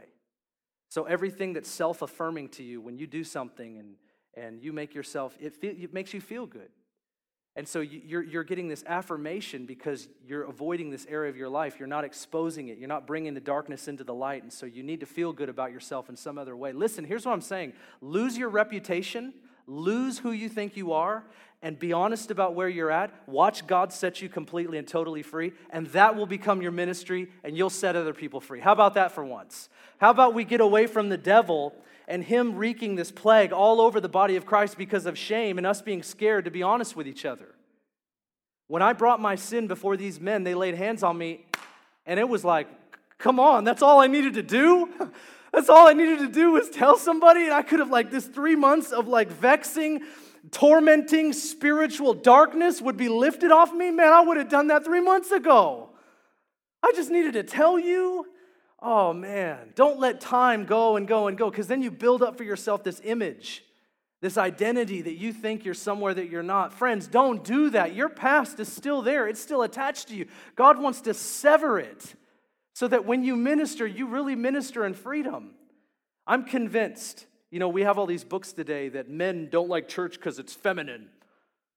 So everything that's self-affirming to you, when you do something and, and you make yourself, it, feel, it makes you feel good. And so you're, you're getting this affirmation because you're avoiding this area of your life. You're not exposing it. You're not bringing the darkness into the light. And so you need to feel good about yourself in some other way. Listen, here's what I'm saying. Lose your reputation. Lose who you think you are. And be honest about where you're at. Watch God set you completely and totally free. And that will become your ministry. And you'll set other people free. How about that for once? How about we get away from the devil and him wreaking this plague all over the body of Christ because of shame and us being scared to be honest with each other. When I brought my sin before these men, they laid hands on me, and it was like, come on, that's all I needed to do? That's all I needed to do was tell somebody, and I could have, like, this three months of, like, vexing, tormenting, spiritual darkness would be lifted off me? Man, I would have done that three months ago. I just needed to tell you. Oh, man, don't let time go and go and go, because then you build up for yourself this image, this identity that you think you're somewhere that you're not. Friends, don't do that. Your past is still there. It's still attached to you. God wants to sever it so that when you minister, you really minister in freedom. I'm convinced, you know, we have all these books today that men don't like church because it's feminine.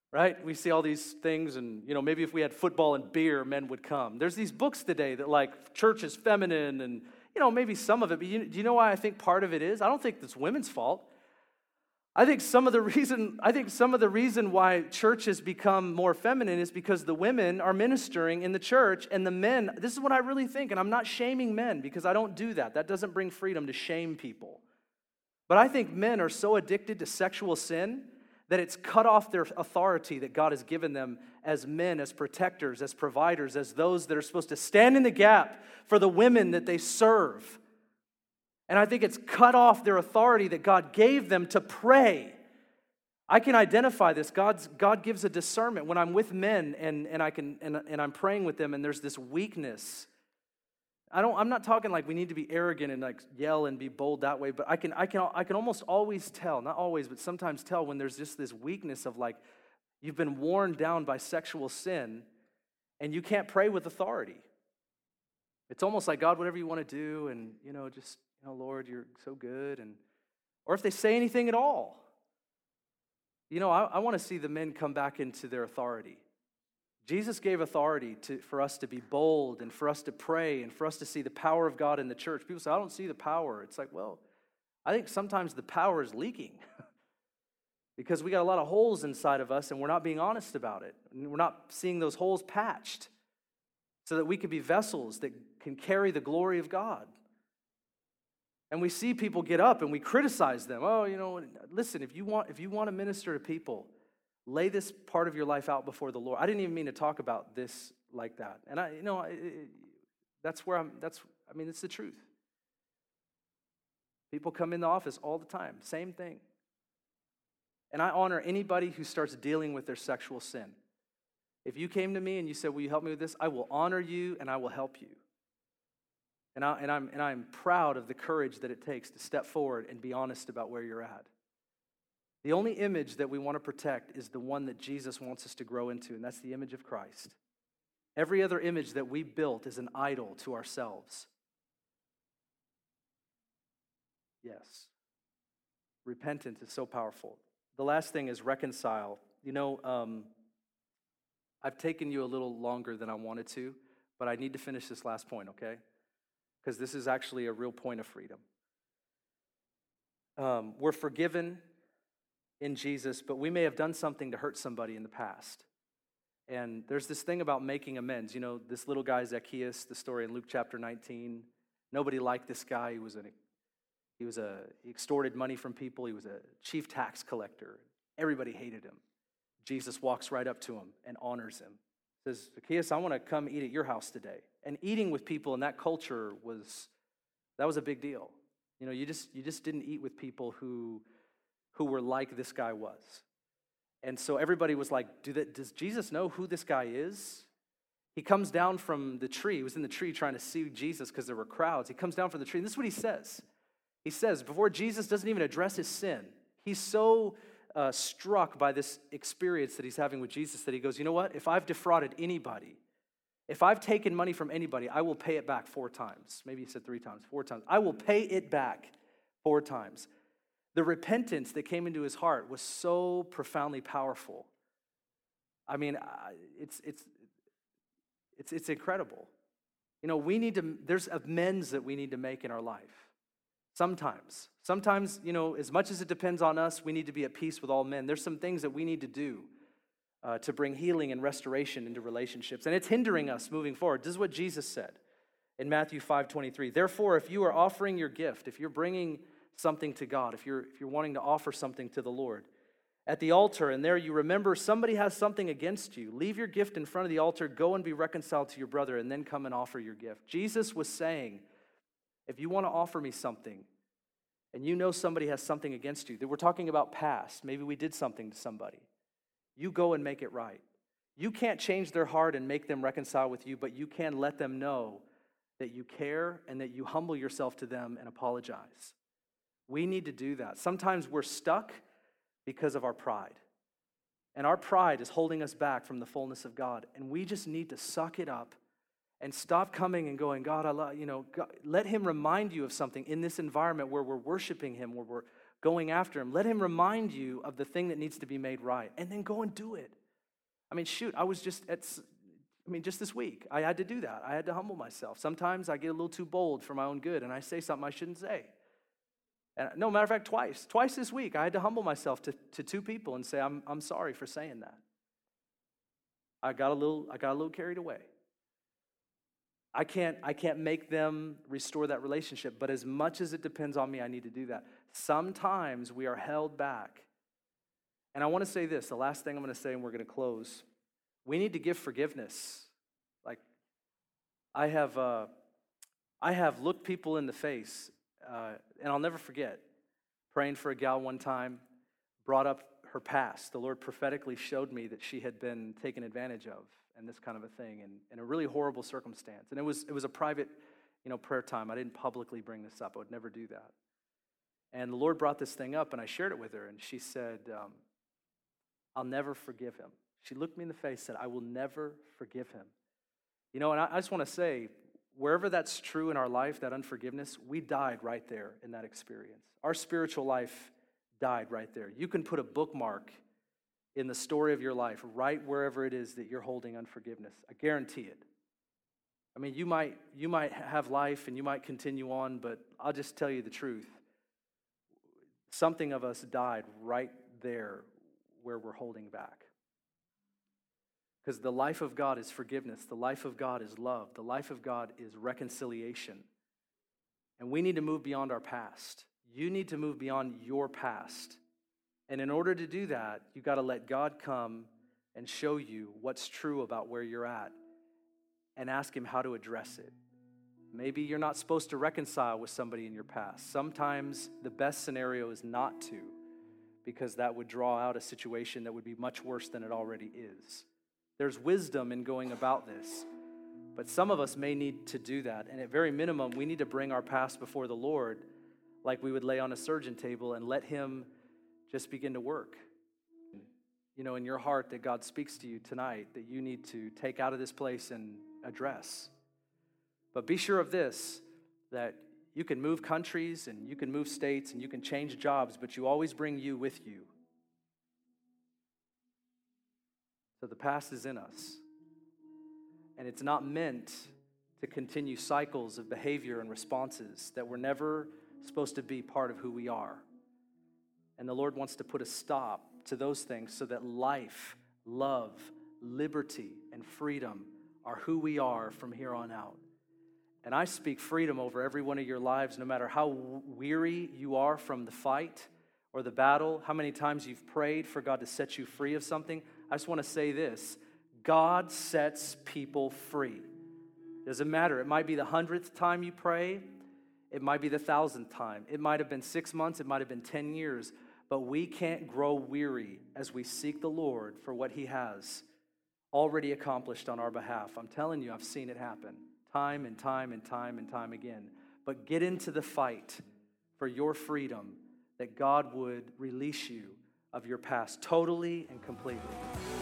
right? We see all these things, and, you know, maybe if we had football and beer, men would come. There's these books today that, like, church is feminine, and, you know, maybe some of it, but you, do you know why I think part of it is? I don't think it's women's fault. I think some of the reason I think some of the reason why church has become more feminine is because the women are ministering in the church, and the men, this is what I really think, and I'm not shaming men because I don't do that. That doesn't bring freedom to shame people. But I think men are so addicted to sexual sin that it's cut off their authority that God has given them as men, as protectors, as providers, as those that are supposed to stand in the gap for the women that they serve. And I think it's cut off their authority that God gave them to pray. I can identify this. God's, God gives a discernment when I'm with men and, and, I can, and, and I'm praying with them and there's this weakness. I don't, I'm not talking like we need to be arrogant and like yell and be bold that way, but I can, I can, I can almost always tell, not always, but sometimes tell when there's just this weakness of like you've been worn down by sexual sin and you can't pray with authority. It's almost like, God, whatever you want to do, and, you know, just, you know, Lord, you're so good. And or if they say anything at all. You know, I, I want to see the men come back into their authority. Jesus gave authority to, for us to be bold and for us to pray and for us to see the power of God in the church. People say, I don't see the power. It's like, well, I think sometimes the power is leaking because we got a lot of holes inside of us and we're not being honest about it. And we're not seeing those holes patched so that we could be vessels that can carry the glory of God. And we see people get up and we criticize them. Oh, you know, listen, if you want if you want to minister to people, lay this part of your life out before the Lord. I didn't even mean to talk about this like that. And I, you know, it, it, that's where I'm, that's, I mean, it's the truth. People come in the office all the time, same thing. And I honor anybody who starts dealing with their sexual sin. If you came to me and you said, will you help me with this? I will honor you and I will help you. And, I, and, I'm, and I'm proud of the courage that it takes to step forward and be honest about where you're at. The only image that we want to protect is the one that Jesus wants us to grow into, and that's the image of Christ. Every other image that we built is an idol to ourselves. Yes. Repentance is so powerful. The last thing is reconcile. You know, um, I've taken you a little longer than I wanted to, but I need to finish this last point, okay? Because this is actually a real point of freedom. Um, we're forgiven in Jesus, but we may have done something to hurt somebody in the past. And there's this thing about making amends. You know, this little guy, Zacchaeus, the story in Luke chapter nineteen. Nobody liked this guy. He was a, he was a, he extorted money from people. He was a chief tax collector. Everybody hated him. Jesus walks right up to him and honors him. Says, Zacchaeus, I want to come eat at your house today. And eating with people in that culture was, that was a big deal. You know, you just you just didn't eat with people who, who were like this guy was. And so everybody was like, Do that, does Jesus know who this guy is? He comes down from the tree. He was in the tree trying to see Jesus because there were crowds. He comes down from the tree, and this is what he says. He says, before Jesus doesn't even address his sin, he's so uh, struck by this experience that he's having with Jesus that he goes, you know what? If I've defrauded anybody, if I've taken money from anybody, I will pay it back four times. Maybe he said three times, four times. I will pay it back four times. The repentance that came into his heart was so profoundly powerful. I mean, it's it's it's it's incredible. You know, we need to, there's amends that we need to make in our life. Sometimes. Sometimes, you know, as much as it depends on us, we need to be at peace with all men. There's some things that we need to do uh, to bring healing and restoration into relationships. And it's hindering us moving forward. This is what Jesus said in Matthew five twenty-three. Therefore, if you are offering your gift, if you're bringing something to God, if you're if you're wanting to offer something to the Lord, at the altar, and there you remember somebody has something against you, leave your gift in front of the altar, go and be reconciled to your brother, and then come and offer your gift. Jesus was saying, if you want to offer me something, and you know somebody has something against you, that we're talking about past, maybe we did something to somebody, you go and make it right. You can't change their heart and make them reconcile with you, but you can let them know that you care and that you humble yourself to them and apologize. We need to do that. Sometimes we're stuck because of our pride. And our pride is holding us back from the fullness of God. And we just need to suck it up and stop coming and going, God, I love, you know, God, let him remind you of something in this environment where we're worshiping him, where we're going after him. Let him remind you of the thing that needs to be made right, and then go and do it. I mean, shoot, I was just at, I mean, just this week, I had to do that. I had to humble myself. Sometimes I get a little too bold for my own good, and I say something I shouldn't say. And no, matter of fact, twice. Twice this week, I had to humble myself to, to two people and say, I'm, I'm sorry for saying that. I got a little, I got a little carried away. I can't, I can't make them restore that relationship, but as much as it depends on me, I need to do that. Sometimes we are held back. And I want to say this, the last thing I'm going to say, and we're going to close. We need to give forgiveness. Like, I have, uh, I have looked people in the face, uh, and I'll never forget, praying for a gal one time, brought up her past. The Lord prophetically showed me that she had been taken advantage of, and this kind of a thing, and in a really horrible circumstance. And it was it was a private, you know, prayer time. I didn't publicly bring this up. I would never do that. And the Lord brought this thing up, and I shared it with her, and she said, um, I'll never forgive him. She looked me in the face and said, I will never forgive him. You know, and I, I just want to say, wherever that's true in our life, that unforgiveness, we died right there in that experience. Our spiritual life died right there. You can put a bookmark in the story of your life, right wherever it is that you're holding unforgiveness. I guarantee it. I mean, you might you might have life and you might continue on, but I'll just tell you the truth. Something of us died right there where we're holding back. Because the life of God is forgiveness. The life of God is love. The life of God is reconciliation. And we need to move beyond our past. You need to move beyond your past. And in order to do that, you got to let God come and show you what's true about where you're at and ask him how to address it. Maybe you're not supposed to reconcile with somebody in your past. Sometimes the best scenario is not to, because that would draw out a situation that would be much worse than it already is. There's wisdom in going about this, but some of us may need to do that. And at very minimum, we need to bring our past before the Lord like we would lay on a surgeon table and let him just begin to work. You know, in your heart that God speaks to you tonight that you need to take out of this place and address. But be sure of this, that you can move countries and you can move states and you can change jobs, but you always bring you with you. So the past is in us. And it's not meant to continue cycles of behavior and responses that were never supposed to be part of who we are. And the Lord wants to put a stop to those things so that life, love, liberty, and freedom are who we are from here on out. And I speak freedom over every one of your lives, no matter how weary you are from the fight or the battle, how many times you've prayed for God to set you free of something. I just want to say this. God sets people free. Doesn't matter. It might be the hundredth time you pray. It might be the thousandth time. It might have been six months. It might have been ten years. But we can't grow weary as we seek the Lord for what he has already accomplished on our behalf. I'm telling you, I've seen it happen time and time and time and time again. But get into the fight for your freedom, that God would release you of your past totally and completely.